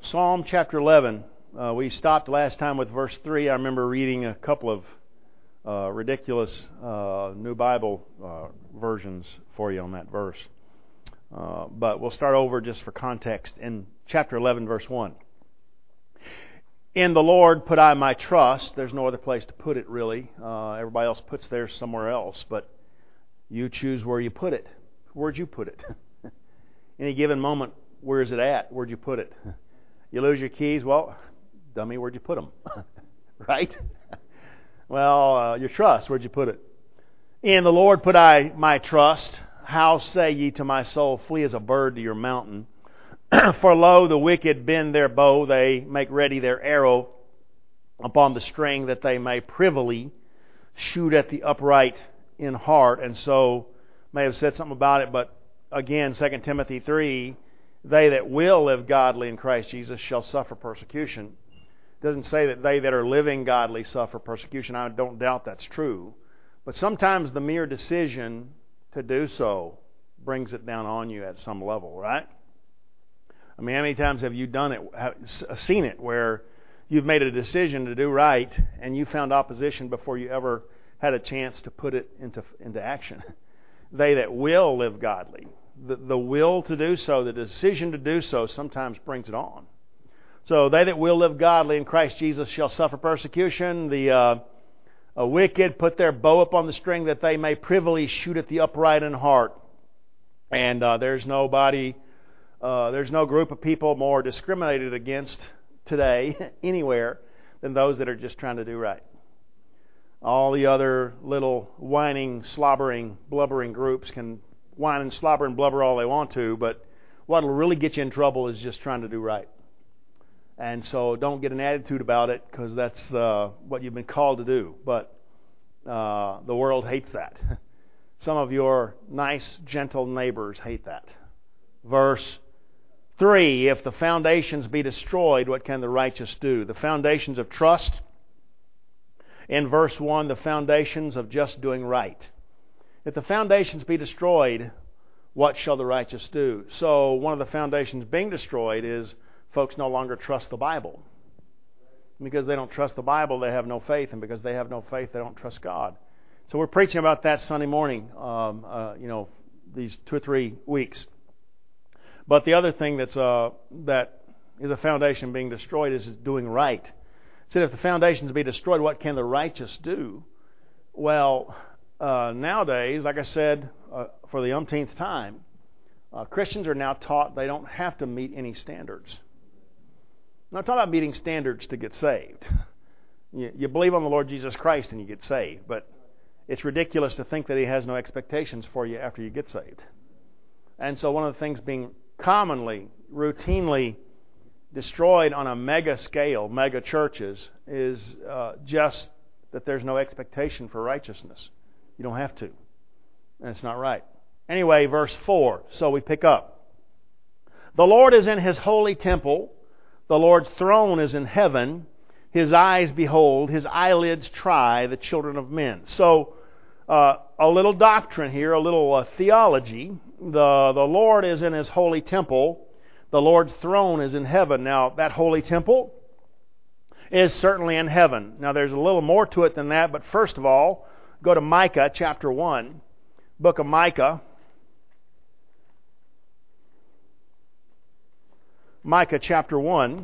Psalm chapter 11. We stopped last time with verse 3. I remember reading a couple of ridiculous New Bible versions for you on that verse. But we'll start over just for context in chapter 11, verse 1. In the Lord put I my trust. There's no other place to put it, really. Everybody else puts theirs somewhere else, but you choose where you put it. Where'd you put it? Any given moment, where is it at? Where'd you put it? You lose your keys? Well, dummy, where'd you put them? Right? Well, your trust, where'd you put it? In the Lord put I my trust. How say ye to my soul, flee as a bird to your mountain? For lo, the wicked bend their bow, they make ready their arrow upon the string, that they may privily shoot at the upright in heart. And so, may have said something about it, but again, 2 Timothy 3, they that will live godly in Christ Jesus shall suffer persecution. It doesn't say that they that are living godly suffer persecution. I don't doubt that's true. But sometimes the mere decision to do so brings it down on you at some level, right? I mean, how many times have you done it, seen it, where you've made a decision to do right and you found opposition before you ever had a chance to put it into action? They that will live godly. The will to do so, the decision to do so, sometimes brings it on. So, they that will live godly in Christ Jesus shall suffer persecution. The wicked put their bow upon the string, that they may privily shoot at the upright in heart. And there's no group of people more discriminated against today, anywhere, than those that are just trying to do right. All the other little whining, slobbering, blubbering groups can whine and slobber and blubber all they want to, but what will really get you in trouble is just trying to do right. And so don't get an attitude about it, because that's what you've been called to do. But the world hates that. Some of your nice, gentle neighbors hate that. Verse 3, if the foundations be destroyed, what can the righteous do? The foundations of trust. In verse 1, the foundations of just doing right. If the foundations be destroyed, what shall the righteous do? So one of the foundations being destroyed is folks no longer trust the Bible. Because they don't trust the Bible, they have no faith. And because they have no faith, they don't trust God. So we're preaching about that Sunday morning, these 2 or 3 weeks. But the other thing that is a foundation being destroyed is doing right. It said, if the foundations be destroyed, what can the righteous do? Well, nowadays, like I said, for the umpteenth time, Christians are now taught they don't have to meet any standards. I'm not talking about meeting standards to get saved. You believe on the Lord Jesus Christ and you get saved, but it's ridiculous to think that He has no expectations for you after you get saved. And so one of the things being commonly, routinely destroyed on a mega scale, mega churches, is just that there's no expectation for righteousness. You don't have to. And it's not right. Anyway, verse 4. So we pick up. The Lord is in His holy temple. The Lord's throne is in heaven. His eyes behold. His eyelids try the children of men. So a little doctrine here, a little theology. The Lord is in His holy temple. The Lord's throne is in heaven. Now, that holy temple is certainly in heaven. Now, there's a little more to it than that, but first of all, go to Micah chapter 1. Book of Micah. Micah chapter 1.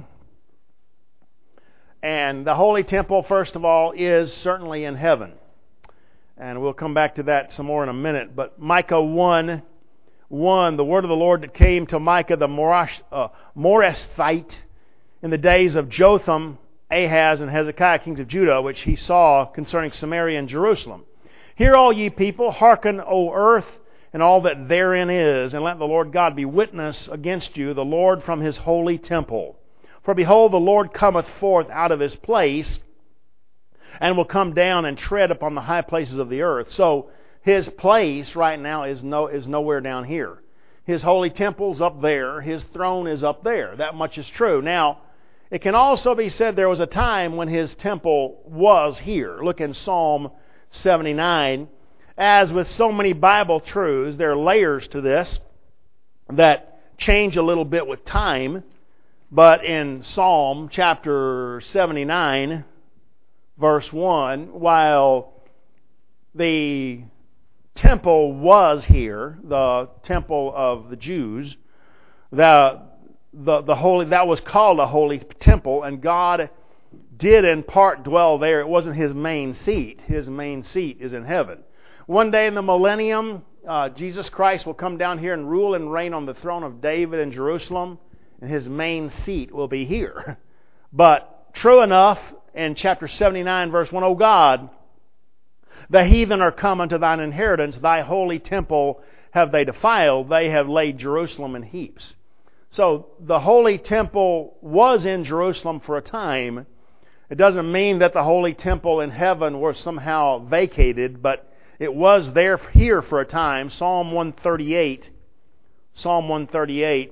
And the holy temple, first of all, is certainly in heaven. And we'll come back to that some more in a minute. But Micah 1, the word of the Lord that came to Micah the Moreshthite in the days of Jotham, Ahaz, and Hezekiah, kings of Judah, which he saw concerning Samaria and Jerusalem. Hear all ye people, hearken, O earth, and all that therein is, and let the Lord God be witness against you, the Lord from His holy temple. For behold, the Lord cometh forth out of His place, and will come down and tread upon the high places of the earth. So His place right now is nowhere down here. His holy temple's up there. His throne is up there. That much is true. Now, it can also be said there was a time when His temple was here. Look in Psalm 79. As with so many Bible truths, there are layers to this that change a little bit with time. But in Psalm chapter 79, verse 1, while the temple was here, the temple of the Jews, the holy, that was called a holy temple, and God did in part dwell there. It wasn't His main seat. His main seat is in heaven. One day in the millennium, Jesus Christ will come down here and rule and reign on the throne of David in Jerusalem, and His main seat will be here. But true enough, in chapter 79, verse 1, O God, the heathen are come unto thine inheritance, thy holy temple have they defiled, they have laid Jerusalem in heaps. So the holy temple was in Jerusalem for a time. It doesn't mean that the holy temple in heaven was somehow vacated, but it was there here for a time. Psalm 138. Psalm 138.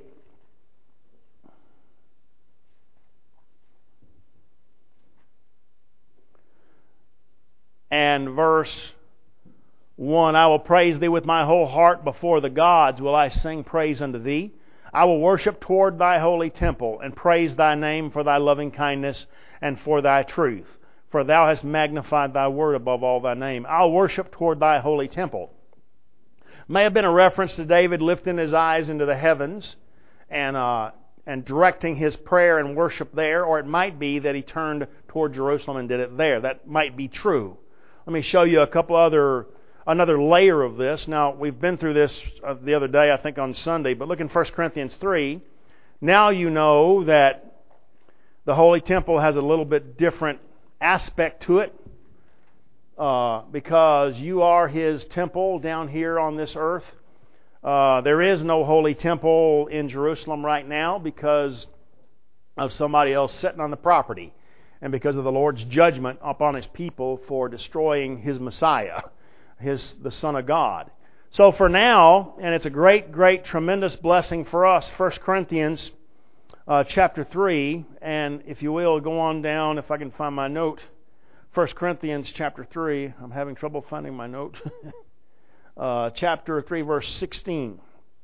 And verse 1, I will praise Thee with my whole heart, before the gods will I sing praise unto Thee. I will worship toward Thy holy temple, and praise Thy name for Thy loving kindness and for Thy truth. For Thou hast magnified Thy word above all Thy name. I'll worship toward Thy holy temple. May have been a reference to David lifting his eyes into the heavens and directing his prayer and worship there, or it might be that he turned toward Jerusalem and did it there. That might be true. Let me show you another layer of this. Now, we've been through this the other day, I think on Sunday, but look in 1 Corinthians 3. Now you know that the Holy Temple has a little bit different aspect to it because you are His temple down here on this earth. There is no Holy Temple in Jerusalem right now because of somebody else sitting on the property, and because of the Lord's judgment upon His people for destroying His Messiah, the Son of God. So for now, and it's a great, great, tremendous blessing for us, 1 Corinthians chapter 3, and if you will, go on down, if I can find my note, 1 Corinthians chapter 3. I'm having trouble finding my note. Chapter 3, verse 16.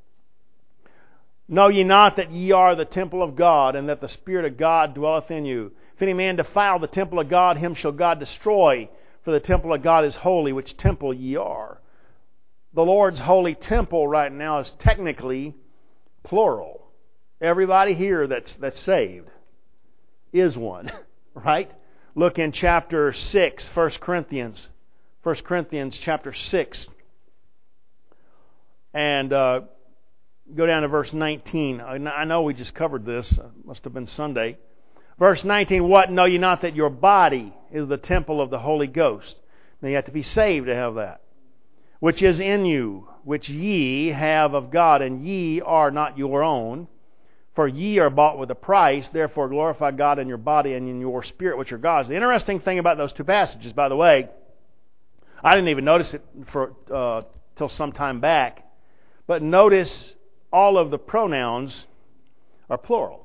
Know ye not that ye are the temple of God, and that the Spirit of God dwelleth in you? If any man defile the temple of God, him shall God destroy. For the temple of God is holy, which temple ye are. The Lord's holy temple right now is technically plural. Everybody here that's saved is one, right? Look in chapter 6, 1 Corinthians. 1 Corinthians chapter 6. And go down to verse 19. I know we just covered this. Must have been Sunday. Verse 19, what, know ye not that your body is the temple of the Holy Ghost? Now you have to be saved to have that. Which is in you, which ye have of God, and ye are not your own. For ye are bought with a price, therefore glorify God in your body and in your spirit, which are God's. The interesting thing about those two passages, by the way, I didn't even notice it till some time back, but notice all of the pronouns are plural.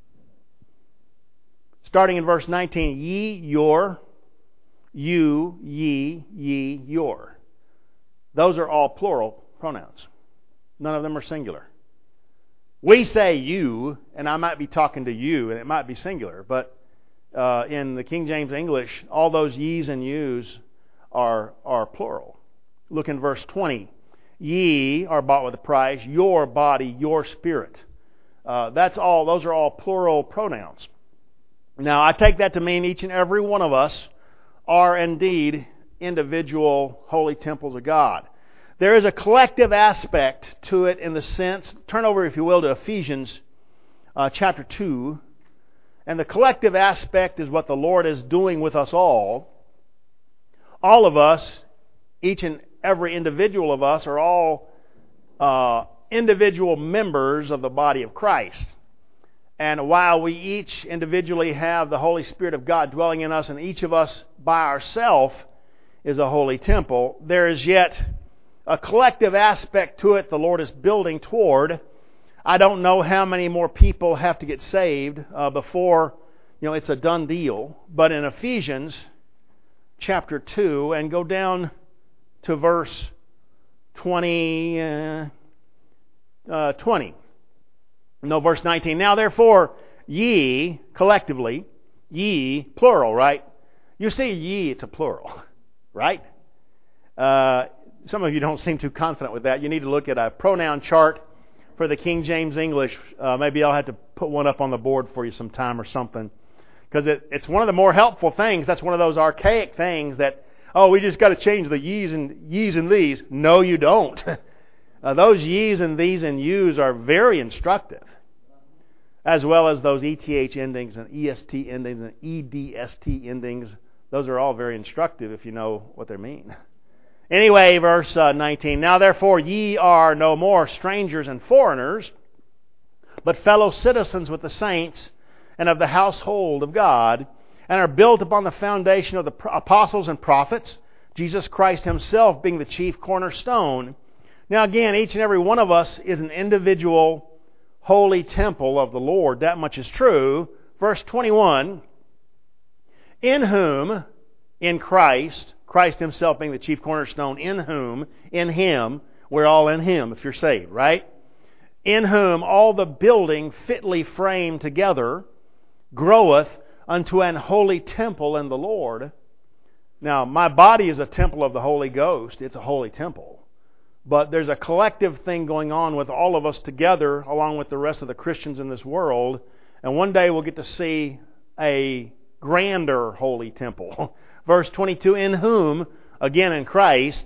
Starting in verse 19, ye, your, you, ye, your. Those are all plural pronouns. None of them are singular. We say you, and I might be talking to you, and it might be singular, but in the King James English, all those ye's and you's are plural. Look in verse 20. Ye are bought with a price, your body, your spirit. Those are all plural pronouns. Now, I take that to mean each and every one of us are indeed individual holy temples of God. There is a collective aspect to it in the sense, turn over, if you will, to Ephesians chapter 2. And the collective aspect is what the Lord is doing with us all. All of us, each and every individual of us, are all individual members of the body of Christ. And while we each individually have the Holy Spirit of God dwelling in us, and each of us by ourselves is a holy temple, there is yet a collective aspect to it the Lord is building toward. I don't know how many more people have to get saved before it's a done deal. But in Ephesians chapter 2, and go down to verse 20. Verse 19. Now therefore, ye, collectively, ye, plural, right? You see ye, it's a plural, right? Some of you don't seem too confident with that. You need to look at a pronoun chart for the King James English. Maybe I'll have to put one up on the board for you sometime or something. Because it's one of the more helpful things. That's one of those archaic things that, we just got to change the ye's and these. No, you don't. Those ye's and these and you's are very instructive. As well as those ETH endings and EST endings and EDST endings. Those are all very instructive if you know what they mean. Anyway, verse 19. Now therefore ye are no more strangers and foreigners, but fellow citizens with the saints and of the household of God, and are built upon the foundation of the apostles and prophets, Jesus Christ Himself being the chief cornerstone. Now again, each and every one of us is an individual holy temple of the Lord. That much is true. Verse 21, in whom, in Christ Himself being the chief cornerstone, in whom, in Him, we're all in Him if you're saved, right? In whom all the building fitly framed together groweth unto an holy temple in the Lord. Now, my body is a temple of the Holy Ghost. It's a holy temple. But there's a collective thing going on with all of us together, along with the rest of the Christians in this world. And one day we'll get to see a grander holy temple. Verse 22, in whom, again in Christ,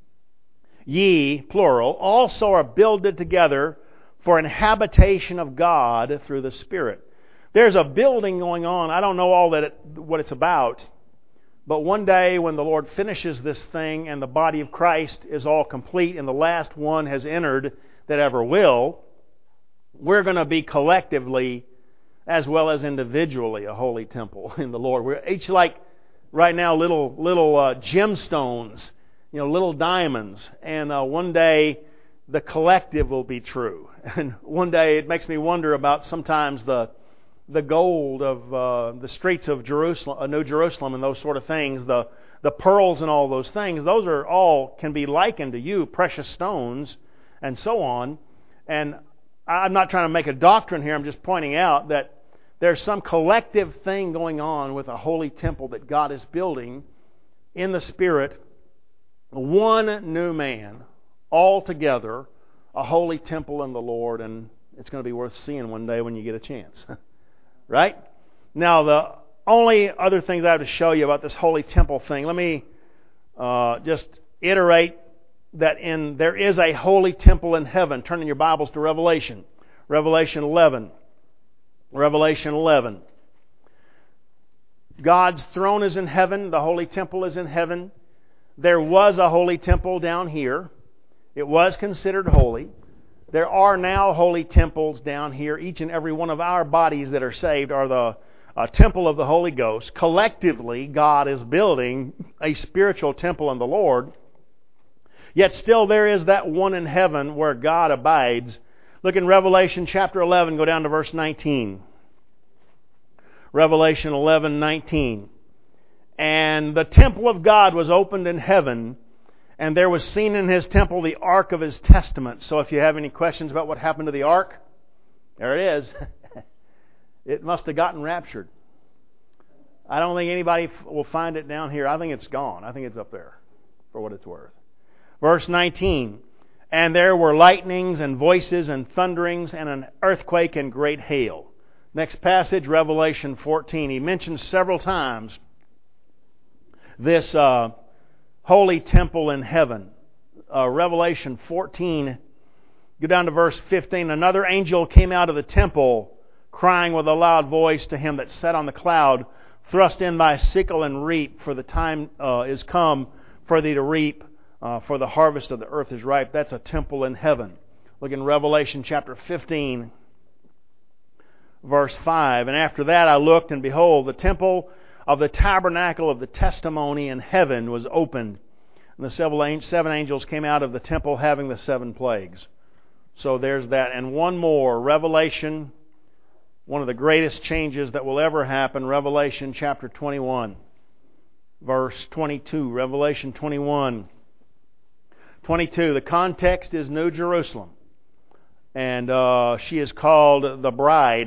ye, plural, also are builded together for an habitation of God through the Spirit. There's a building going on. I don't know all what it's about. But one day when the Lord finishes this thing and the body of Christ is all complete and the last one has entered that ever will, we're going to be collectively as well as individually a holy temple in the Lord. We're each like right now little gemstones, little diamonds. And one day the collective will be true. And one day it makes me wonder about sometimes the gold of the streets of Jerusalem, New Jerusalem, and those sort of things, the pearls and all those things. Those are all can be likened to you, precious stones, and so on. And I'm not trying to make a doctrine here. I'm just pointing out that there's some collective thing going on with a holy temple that God is building in the Spirit. One new man, all together, a holy temple in the Lord, and it's going to be worth seeing one day when you get a chance. Right? Now, the only other things I have to show you about this holy temple thing, let me just iterate that there is a holy temple in heaven. Turn in your Bibles to Revelation. Revelation 11. Revelation 11. God's throne is in heaven. The holy temple is in heaven. There was a holy temple down here. It was considered holy. There are now holy temples down here. Each and every one of our bodies that are saved are the temple of the Holy Ghost. Collectively, God is building a spiritual temple in the Lord. Yet still there is that one in heaven where God abides. Look in Revelation chapter 11, go down to verse 19. Revelation 11:19. And the temple of God was opened in heaven, and there was seen in His temple the ark of His testament. So if you have any questions about what happened to the ark, there it is. It must have gotten raptured. I don't think anybody will find it down here. I think it's gone. I think it's up there for what it's worth. Verse 19. And there were lightnings and voices and thunderings and an earthquake and great hail. Next passage, Revelation 14. He mentions several times this holy temple in heaven. Revelation 14, go down to verse 15. Another angel came out of the temple, crying with a loud voice to him that sat on the cloud, Thrust in thy sickle and reap, for the time is come for thee to reap, for the harvest of the earth is ripe. That's a temple in heaven. Look in Revelation chapter 15, verse 5. And after that I looked, and behold, the temple of the tabernacle of the testimony in heaven was opened. And the seven angels came out of the temple having the 7 plagues. So there's that. And one more, Revelation, one of the greatest changes that will ever happen, Revelation chapter 21, verse 22. Revelation 21, 22. The context is New Jerusalem. And she is called the bride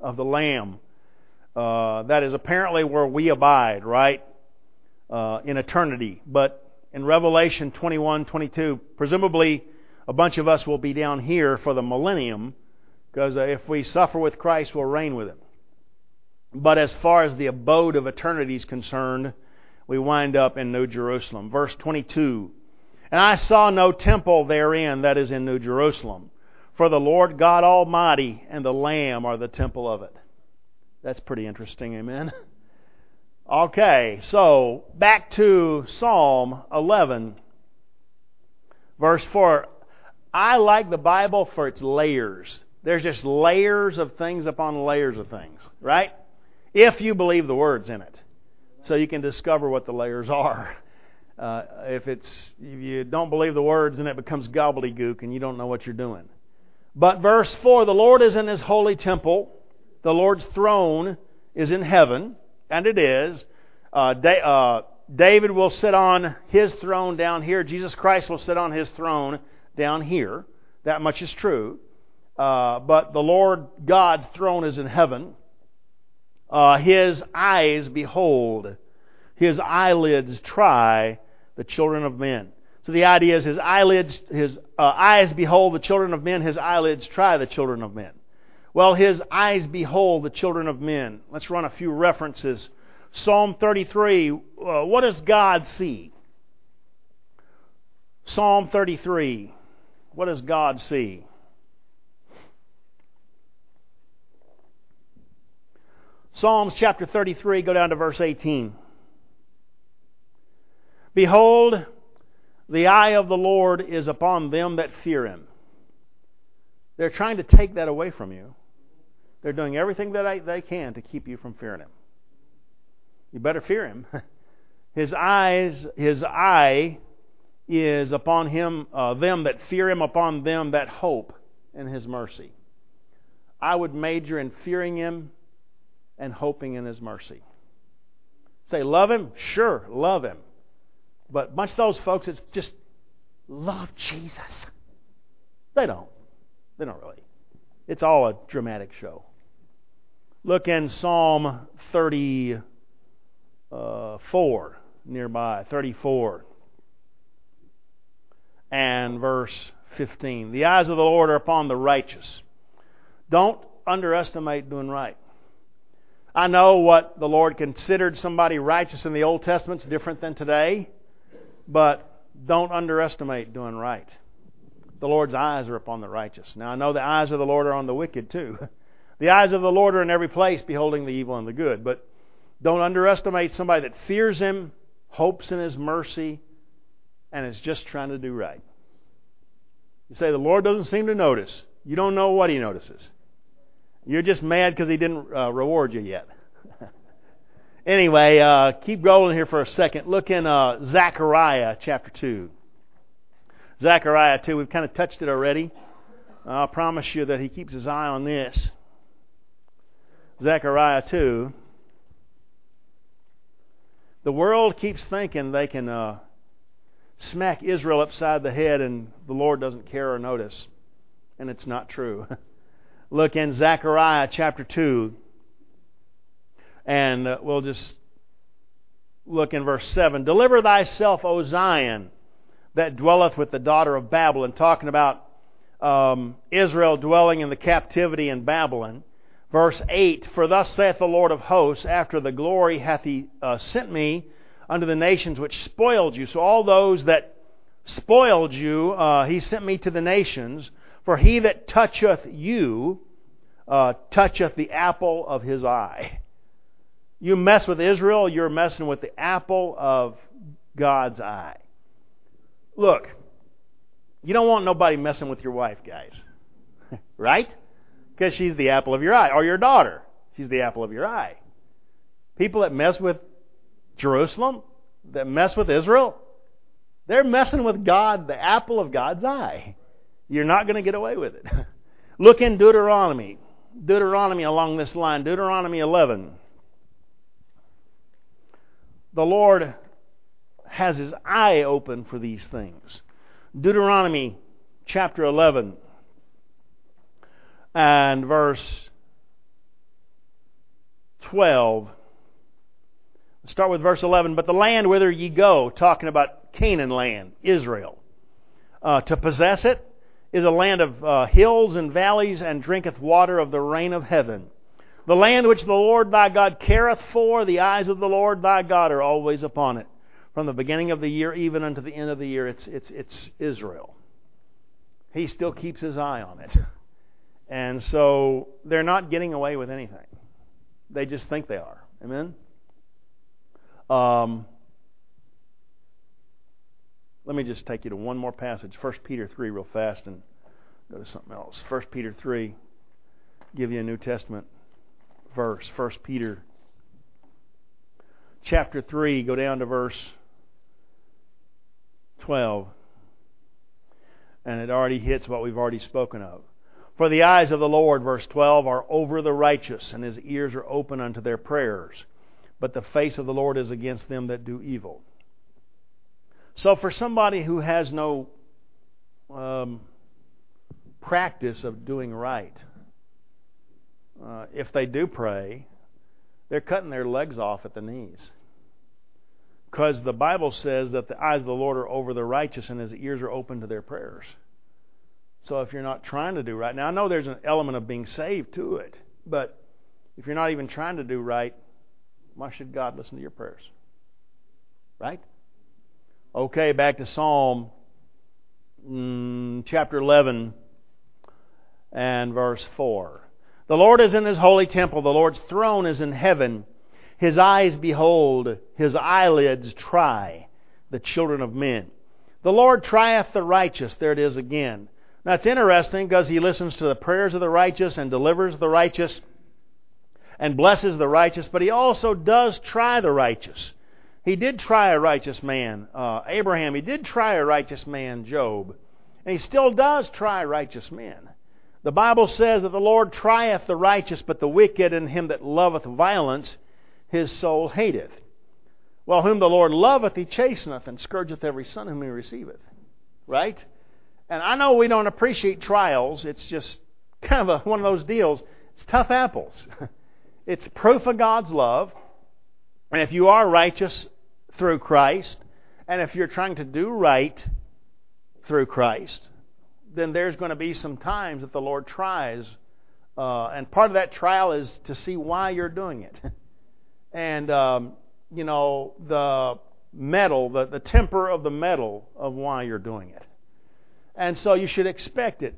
of the Lamb. That is apparently where we abide, right? In eternity. But in Revelation 21:22, presumably a bunch of us will be down here for the millennium, because if we suffer with Christ, we'll reign with Him. But as far as the abode of eternity is concerned, we wind up in New Jerusalem. Verse 22, "And I saw no temple therein, that is in New Jerusalem, for the Lord God Almighty and the Lamb are the temple of it." That's pretty interesting, amen? Okay, so back to Psalm 11, verse 4. I like the Bible for its layers. There's just layers of things upon layers of things, right? If you believe the words in it. So you can discover what the layers are. If you don't believe the words, then it becomes gobbledygook and you don't know what you're doing. But verse 4, "The Lord is in His holy temple. The Lord's throne is in heaven," and it is. David will sit on His throne down here. Jesus Christ will sit on His throne down here. That much is true. But the Lord God's throne is in heaven. His eyes behold, His eyelids try the children of men. So the idea is His eyes behold the children of men, His eyelids try the children of men. Well, His eyes behold the children of men. Let's run a few references. Psalm 33, what does God see? Psalm 33, what does God see? Psalms chapter 33, go down to verse 18. "Behold, the eye of the Lord is upon them that fear Him." They're trying to take that away from you. They're doing everything that they can to keep you from fearing Him. You better fear Him. His eye is upon Him, them that fear Him, upon them that hope in His mercy. I would major in fearing Him and hoping in His mercy. Say, love Him? Sure, love Him. But a bunch of those folks, it's just love Jesus. They don't. They don't really. It's all a dramatic show. Look in Psalm 34 nearby. 34 and verse 15. "The eyes of the Lord are upon the righteous." Don't underestimate doing right. I know what the Lord considered somebody righteous in the Old Testament is different than today, but don't underestimate doing right. The Lord's eyes are upon the righteous. Now I know the eyes of the Lord are on the wicked too. The eyes of the Lord are in every place, beholding the evil and the good. But don't underestimate somebody that fears Him, hopes in His mercy, and is just trying to do right. You say, the Lord doesn't seem to notice. You don't know what He notices. You're just mad because He didn't reward you yet. Anyway, keep rolling here for a second. Look in Zechariah chapter 2. Zechariah 2, we've kind of touched it already. I'll promise you that He keeps His eye on this. Zechariah 2. The world keeps thinking they can smack Israel upside the head and the Lord doesn't care or notice. And it's not true. Look in Zechariah chapter 2. And we'll just look in verse 7. "Deliver thyself, O Zion, that dwelleth with the daughter of Babylon." Talking about Israel dwelling in the captivity in Babylon. Verse 8, "For thus saith the Lord of hosts, after the glory hath He sent me unto the nations which spoiled you." So all those that spoiled you, He sent me to the nations. "For he that toucheth you, toucheth the apple of His eye." You mess with Israel, you're messing with the apple of God's eye. Look, you don't want nobody messing with your wife, guys. Right? Because she's the apple of your eye. Or your daughter. She's the apple of your eye. People that mess with Jerusalem, that mess with Israel, they're messing with God, the apple of God's eye. You're not going to get away with it. Look in Deuteronomy. Deuteronomy along this line. Deuteronomy 11. The Lord has His eye open for these things. Deuteronomy chapter 11 and verse 12. Let's start with verse 11. But the land whither ye go, talking about Canaan land, Israel, to possess it, is a land of hills and valleys, and drinketh water of the rain of heaven. The land which the Lord thy God careth for, the eyes of the Lord thy God are always upon it. From the beginning of the year even unto the end of the year, it's Israel. He still keeps His eye on it. And so they're not getting away with anything. They just think they are. Amen? Let me just take you to one more passage. 1 Peter 3 real fast and go to something else. 1 Peter 3, give you a New Testament verse. 1 Peter chapter 3, go down to verse 12. And it already hits what we've already spoken of. For the eyes of the Lord, verse 12, are over the righteous, and His ears are open unto their prayers. But the face of the Lord is against them that do evil. So for somebody who has no practice of doing right, if they do pray, they're cutting their legs off at the knees. Because the Bible says that the eyes of the Lord are over the righteous and His ears are open to their prayers. So if you're not trying to do right, now I know there's an element of being saved to it, but if you're not even trying to do right, why should God listen to your prayers? Right? Okay, back to Psalm chapter 11 and verse 4. The Lord is in His holy temple. The Lord's throne is in heaven. His eyes behold, His eyelids try the children of men. The Lord trieth the righteous. There it is again. Now it's interesting because He listens to the prayers of the righteous and delivers the righteous and blesses the righteous, but He also does try the righteous. He did try a righteous man, Abraham. He did try a righteous man, Job. And He still does try righteous men. The Bible says that the Lord trieth the righteous, but the wicked and him that loveth violence, His soul hateth. Well, whom the Lord loveth, He chasteneth, and scourgeth every son whom He receiveth. Right? And I know we don't appreciate trials. It's just kind of one of those deals. It's tough apples. It's proof of God's love. And if you are righteous through Christ, and if you're trying to do right through Christ, then there's going to be some times that the Lord tries. And part of that trial is to see why you're doing it. And, the metal, the temper of the metal of why you're doing it. And so you should expect it.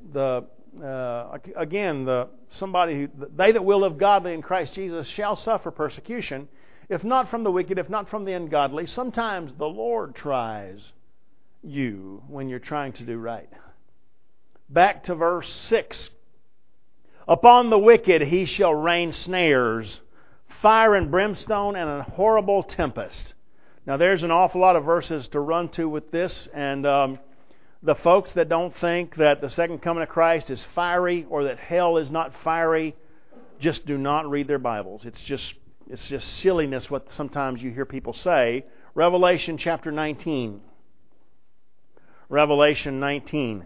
They that will live godly in Christ Jesus shall suffer persecution, if not from the wicked, if not from the ungodly. Sometimes the Lord tries you when you're trying to do right. Back to verse 6. Upon the wicked He shall rain snares, fire and brimstone, and a horrible tempest. Now there's an awful lot of verses to run to with this, and the folks that don't think that the second coming of Christ is fiery or that hell is not fiery just do not read their Bibles. It's just silliness what sometimes you hear people say. Revelation chapter 19. Revelation 19.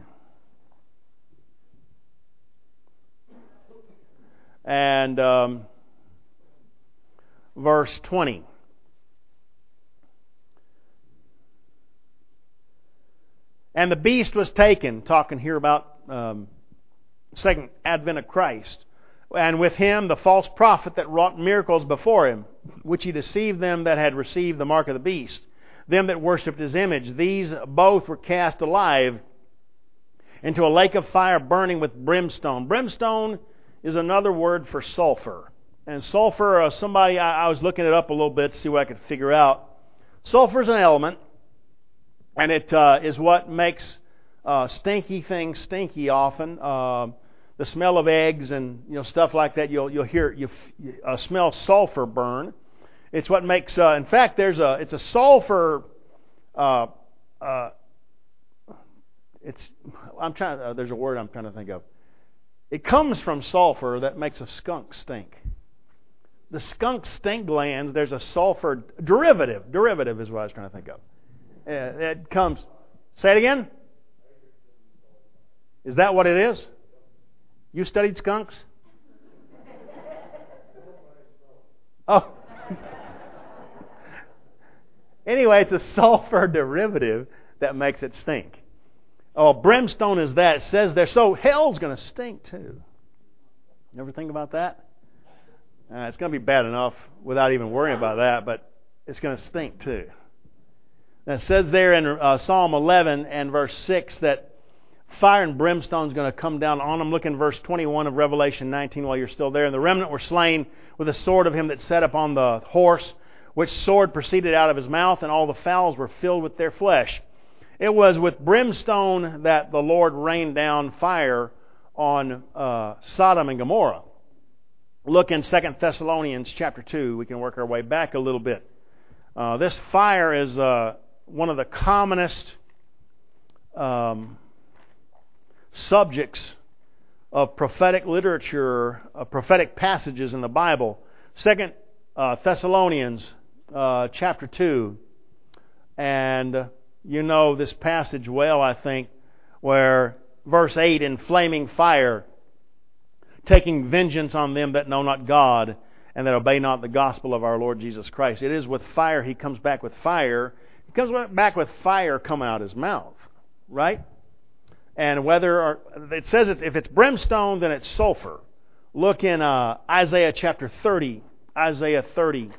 And verse 20. And the beast was taken, talking here about second advent of Christ, and with him the false prophet that wrought miracles before him, which he deceived them that had received the mark of the beast, them that worshipped his image. These both were cast alive into a lake of fire burning with brimstone. Brimstone is another word for sulfur. And sulfur, I was looking it up a little bit to see what I could figure out. Sulfur is an element, and it is what makes stinky things stinky often. The smell of eggs and stuff like that, you'll hear smell sulfur burn. It's what makes. In fact, there's a sulfur. There's a word I'm trying to think of. It comes from sulfur that makes a skunk stink. The skunk stink glands. There's a sulfur derivative. Derivative is what I was trying to think of. It comes. Say it again. Is that what it is? You studied skunks? Anyway, it's a sulfur derivative that makes it stink. Oh, brimstone is that. It says there. So hell's going to stink too. You ever think about that? It's going to be bad enough without even worrying about that, but it's going to stink too. Now, it says there in Psalm 11 and verse 6 that fire and brimstone is going to come down on them. Look in verse 21 of Revelation 19 while you're still there. And the remnant were slain with the sword of him that sat upon the horse, which sword proceeded out of his mouth, and all the fowls were filled with their flesh. It was with brimstone that the Lord rained down fire on Sodom and Gomorrah. Look in 2 Thessalonians chapter 2. We can work our way back a little bit. This fire is one of the commonest subjects of prophetic literature, prophetic passages in the Bible. 2 Thessalonians chapter 2. And you know this passage well, I think, where verse 8, in flaming fire, taking vengeance on them that know not God and that obey not the gospel of our Lord Jesus Christ. It is with fire. He comes back with fire. He comes back with fire coming out of his mouth, right? And it says if it's brimstone, then it's sulfur. Look in Isaiah chapter 30. Isaiah 30.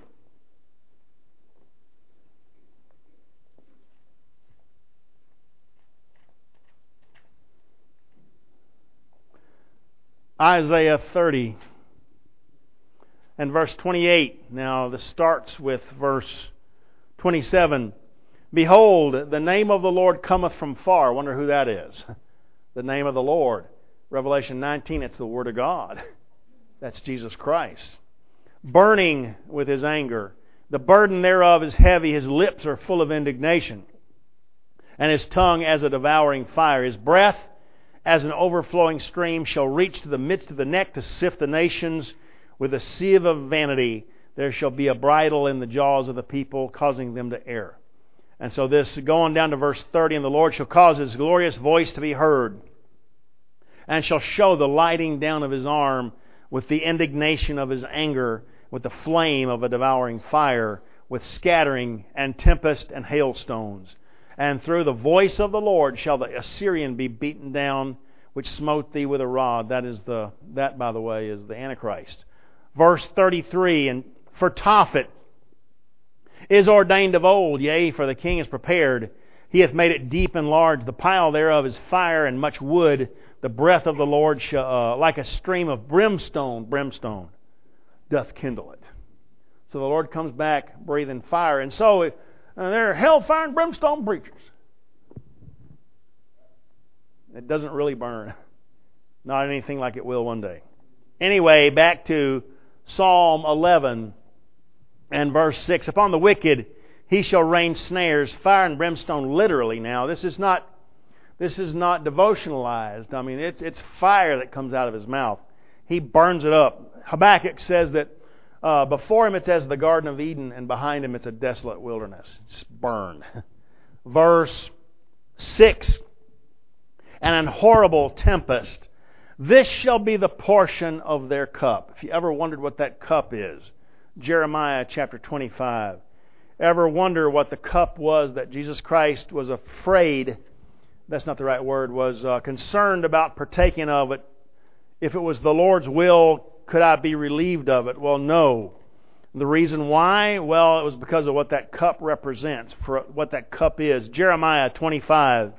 Isaiah 30 and verse 28. Now this starts with verse 27. Behold, the name of the Lord cometh from far. I wonder who that is. The name of the Lord. Revelation 19, it's the Word of God. That's Jesus Christ. Burning with His anger. The burden thereof is heavy. His lips are full of indignation. And His tongue as a devouring fire. His breath as an overflowing stream shall reach to the midst of the neck to sift the nations with a sieve of vanity. There shall be a bridle in the jaws of the people, causing them to err. And so this, going down to verse 30, and the Lord shall cause His glorious voice to be heard, and shall show the lighting down of His arm with the indignation of His anger, with the flame of a devouring fire, with scattering and tempest and hailstones. And through the voice of the Lord shall the Assyrian be beaten down, which smote thee with a rod. That, by the way, is the Antichrist. Verse 33, and for Tophet is ordained of old, yea, for the king is prepared. He hath made it deep and large. The pile thereof is fire and much wood. The breath of the Lord shall, like a stream of brimstone doth kindle it. So the Lord comes back breathing fire. And so they're hellfire and brimstone preachers. It doesn't really burn. Not anything like it will one day. Anyway, back to Psalm 11 and verse 6. Upon the wicked He shall rain snares, fire and brimstone, literally now. This is not devotionalized. I mean, it's fire that comes out of His mouth. He burns it up. Habakkuk says that before Him it's as the Garden of Eden, and behind Him it's a desolate wilderness. It's burned. Verse 6. And an horrible tempest. This shall be the portion of their cup. If you ever wondered what that cup is, Jeremiah chapter 25. Ever wonder what the cup was that Jesus Christ was afraid, that's not the right word, was concerned about partaking of it? If it was the Lord's will, could I be relieved of it? Well, no. The reason why? Well, it was because of what that cup represents, for what that cup is. Jeremiah 25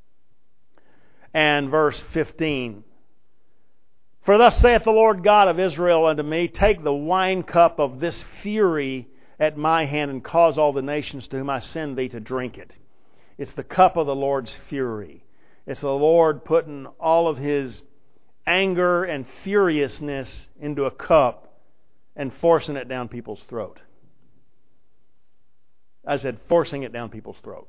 and verse 15. For thus saith the Lord God of Israel unto me, take the wine cup of this fury at my hand, and cause all the nations to whom I send thee to drink it. It's the cup of the Lord's fury. It's the Lord putting all of His anger and furiousness into a cup and forcing it down people's throat. I said forcing it down people's throat.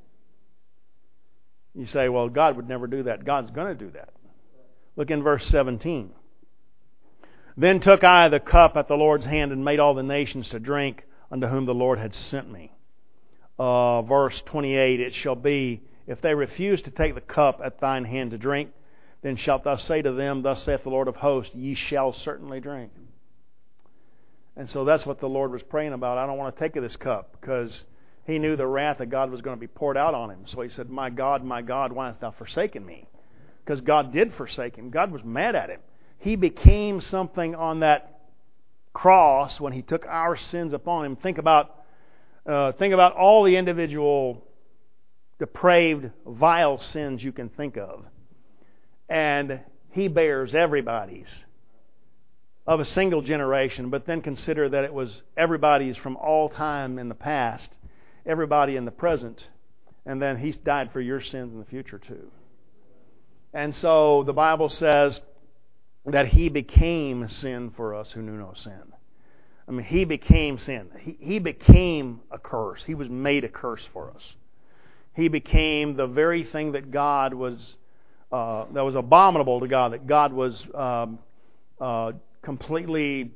You say, well, God would never do that. God's going to do that. Look in verse 17. Then took I the cup at the Lord's hand, and made all the nations to drink unto whom the Lord had sent me. Verse 28, it shall be, if they refuse to take the cup at thine hand to drink, then shalt thou say to them, thus saith the Lord of hosts, ye shall certainly drink. And so that's what the Lord was praying about. I don't want to take of this cup, because He knew the wrath of God was going to be poured out on him. So he said, my God, why hast thou forsaken me? Because God did forsake him. God was mad at him. He became something on that cross when He took our sins upon Him. Think about all the individual depraved, vile sins you can think of. And He bears everybody's of a single generation, but then consider that it was everybody's from all time in the past, everybody in the present, and then He died for your sins in the future too. And so the Bible says that He became sin for us who knew no sin. I mean, He became sin. He became a curse. He was made a curse for us. He became the very thing that God was, that was abominable to God, that God was completely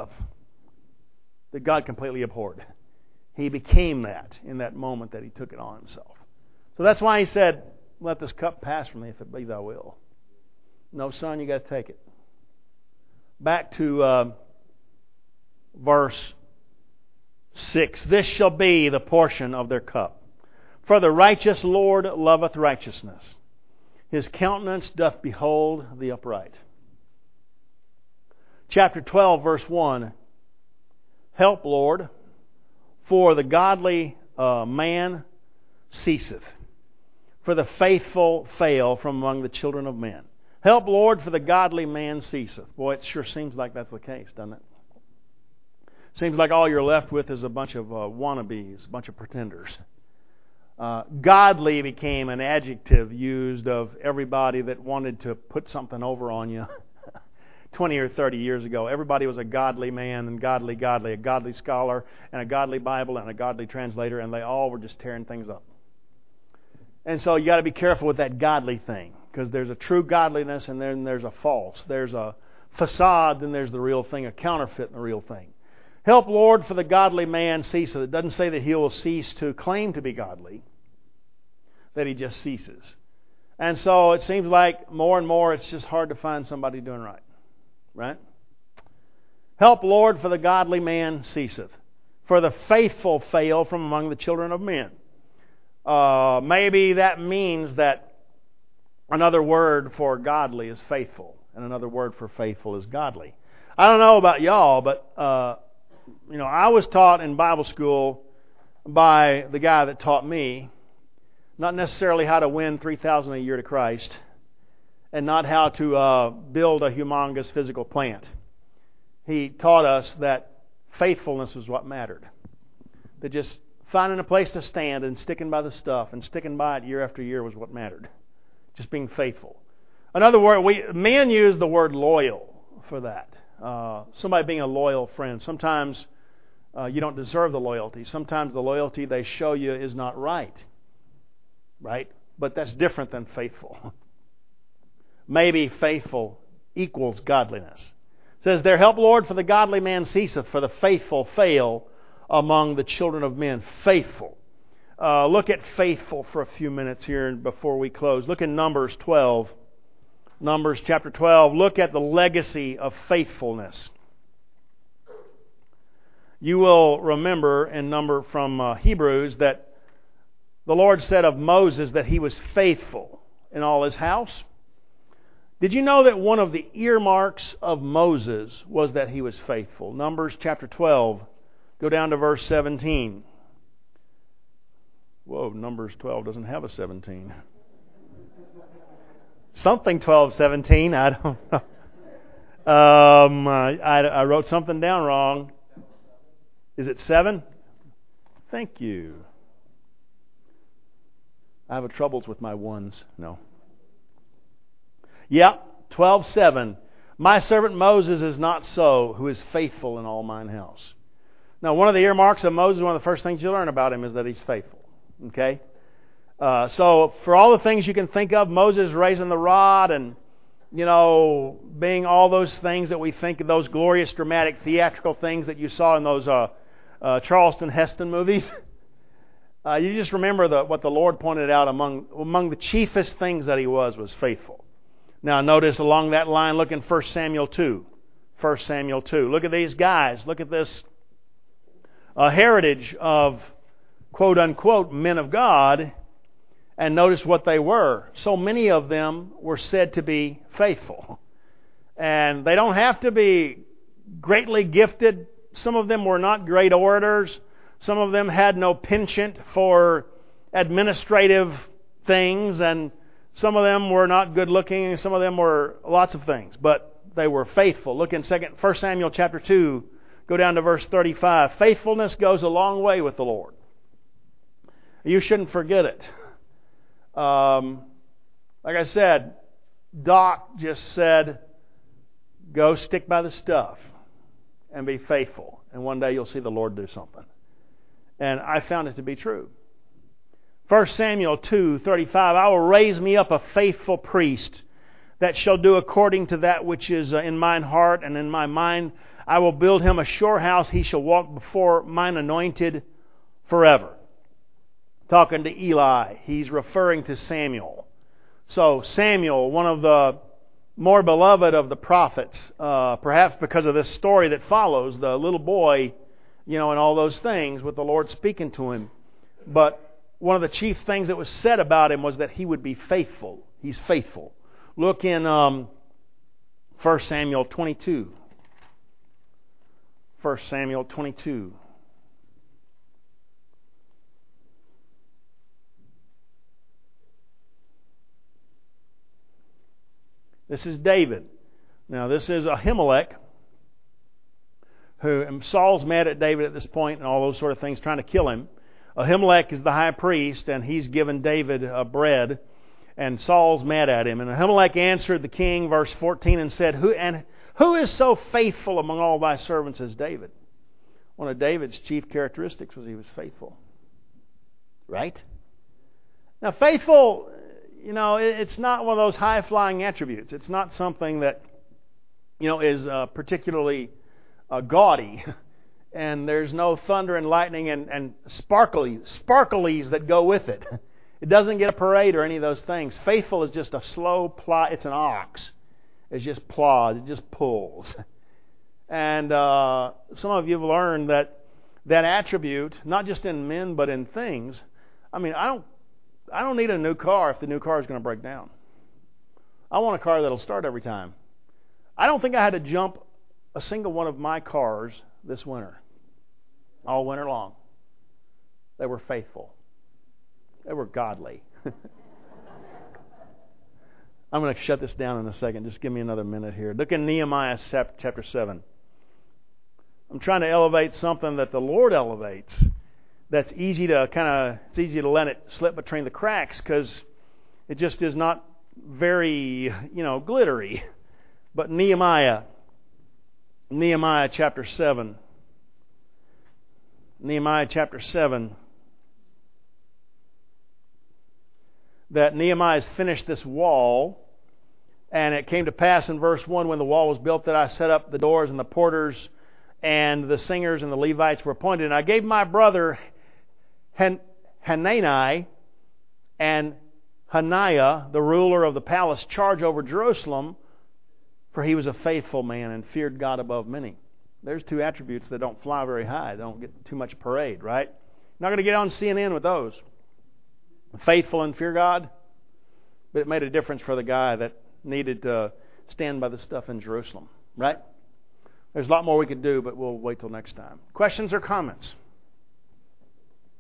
abhorred. He became that in that moment that He took it on Himself. So that's why He said, let this cup pass from me if it be thy will. No, son, you got to take it. Back to verse 6. This shall be the portion of their cup. For the righteous Lord loveth righteousness. His countenance doth behold the upright. Chapter 12, verse 1. Help, Lord, for the godly man ceaseth. For the faithful fail from among the children of men. Help, Lord, for the godly man ceaseth. Boy, it sure seems like that's the case, doesn't it? Seems like all you're left with is a bunch of wannabes, a bunch of pretenders. Godly became an adjective used of everybody that wanted to put something over on you 20 or 30 years ago. Everybody was a godly man and godly, a godly scholar and a godly Bible and a godly translator, and they all were just tearing things up. And so you got to be careful with that godly thing, because there's a true godliness and then there's a false. There's a facade, then there's the real thing, a counterfeit and the real thing. Help, Lord, for the godly man ceaseth. It doesn't say that he will cease to claim to be godly, that he just ceases. And so it seems like more and more it's just hard to find somebody doing right. Right? Help, Lord, for the godly man ceaseth. For the faithful fail from among the children of men. Maybe that means that another word for godly is faithful, and another word for faithful is godly. I don't know about y'all, but I was taught in Bible school by the guy that taught me, not necessarily how to win 3,000 a year to Christ, and not how to build a humongous physical plant. He taught us that faithfulness was what mattered. That just finding a place to stand and sticking by the stuff and sticking by it year after year was what mattered. Just being faithful. Another word, men use the word loyal for that. Somebody being a loyal friend. Sometimes you don't deserve the loyalty. Sometimes the loyalty they show you is not right. Right? But that's different than faithful. Maybe faithful equals godliness. It says there, help, Lord, for the godly man ceaseth, for the faithful fail among the children of men. Faithful. Look at faithful for a few minutes here before we close. Look in Numbers 12. Numbers chapter 12. Look at the legacy of faithfulness. You will remember from Hebrews that the Lord said of Moses that he was faithful in all his house. Did you know that one of the earmarks of Moses was that he was faithful? Numbers chapter 12. Go down to verse 17. Whoa, Numbers 12 doesn't have a 17. Something 12:17. I don't know. I wrote something down wrong. Is it 7? Thank you. I have troubles with my ones. No. Yep, 12:7. My servant Moses is not so, who is faithful in all mine house. Now, one of the earmarks of Moses, one of the first things you learn about him is that he's faithful. Okay? So, for all the things you can think of, Moses raising the rod and, being all those things that we think of, those glorious, dramatic, theatrical things that you saw in those Charleston Heston movies. You just remember what the Lord pointed out among the chiefest things that he was faithful. Now, notice along that line, look in 1 Samuel 2. 1 Samuel 2. Look at these guys. Look at this heritage of quote-unquote men of God, and notice what they were. So many of them were said to be faithful. And they don't have to be greatly gifted. Some of them were not great orators. Some of them had no penchant for administrative things, and some of them were not good looking, and some of them were lots of things. But they were faithful. Look in 1 Samuel chapter 2, go down to verse 35. Faithfulness goes a long way with the Lord. You shouldn't forget it. Like I said, Doc just said, go stick by the stuff and be faithful. And one day you'll see the Lord do something. And I found it to be true. 1 Samuel 2:35, I will raise me up a faithful priest that shall do according to that which is in mine heart and in my mind. I will build him a sure house. He shall walk before mine anointed forever. Talking to Eli, he's referring to Samuel. So Samuel, one of the more beloved of the prophets, perhaps because of this story that follows, the little boy, and all those things with the Lord speaking to him. But one of the chief things that was said about him was that he would be faithful. He's faithful. Look in 1 Samuel 22. 1 Samuel 22. This is David. Now, this is Ahimelech, and Saul's mad at David at this point and all those sort of things, trying to kill him. Ahimelech is the high priest, and he's given David bread, and Saul's mad at him. And Ahimelech answered the king, verse 14, and said, Who is so faithful among all thy servants as David? One of David's chief characteristics was he was faithful. Right? Now, faithful, it's not one of those high-flying attributes. It's not something that, is particularly gaudy. And there's no thunder and lightning and sparklies that go with it. It doesn't get a parade or any of those things. Faithful is just a slow plod. It's an ox. It just plods. It just pulls. And some of you have learned that attribute, not just in men but in things. I don't need a new car if the new car is going to break down. I want a car that'll start every time. I don't think I had to jump a single one of my cars this winter. All winter long. They were faithful. They were godly. I'm going to shut this down in a second. Just give me another minute here. Look in Nehemiah chapter 7. I'm trying to elevate something that the Lord elevates. That's easy to it's easy to let it slip between the cracks because it just is not very, glittery. But Nehemiah chapter 7. Nehemiah chapter 7. That Nehemiah has finished this wall, and it came to pass in verse 1 when the wall was built that I set up the doors and the porters and the singers and the Levites were appointed. And I gave my brother Hanani and Hananiah, the ruler of the palace, charge over Jerusalem, for he was a faithful man and feared God above many. There's two attributes that don't fly very high. They don't get too much parade, right? Not going to get on CNN with those. Faithful and fear God, but it made a difference for the guy that needed to stand by the stuff in Jerusalem, right? There's a lot more we could do, but we'll wait till next time. Questions or comments?